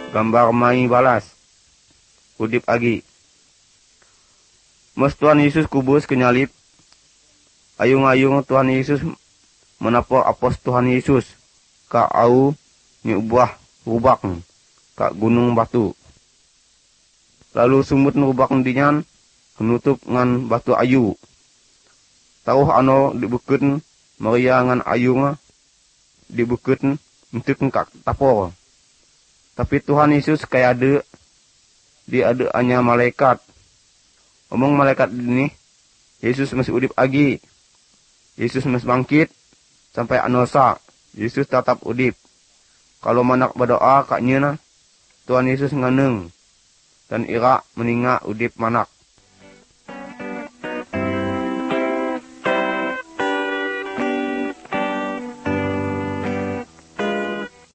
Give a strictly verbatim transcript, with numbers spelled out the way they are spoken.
gambar mai balas udip agi. Mas Tuhan Yesus kubus kenyalip, ayung-ayung Tuhan Yesus menapor apos Tuhan Yesus ka au ni ubah rubak ka gunung batu. Lalu sumut rubak dinyan menutup ngan batu ayu. Tauh ano dibukeun Maria ngan ayung dibukeun untuk ka tapor. Tapi Tuhan Yesus kaya ada di ada hanya malaikat. Omong malaikat ini, Yesus masih udip agi. Yesus masih bangkit sampai anosa. Yesus tetap udip. Kalau manak berdoa kaknya Tuhan Yesus nganeng dan ira meninggal udip manak.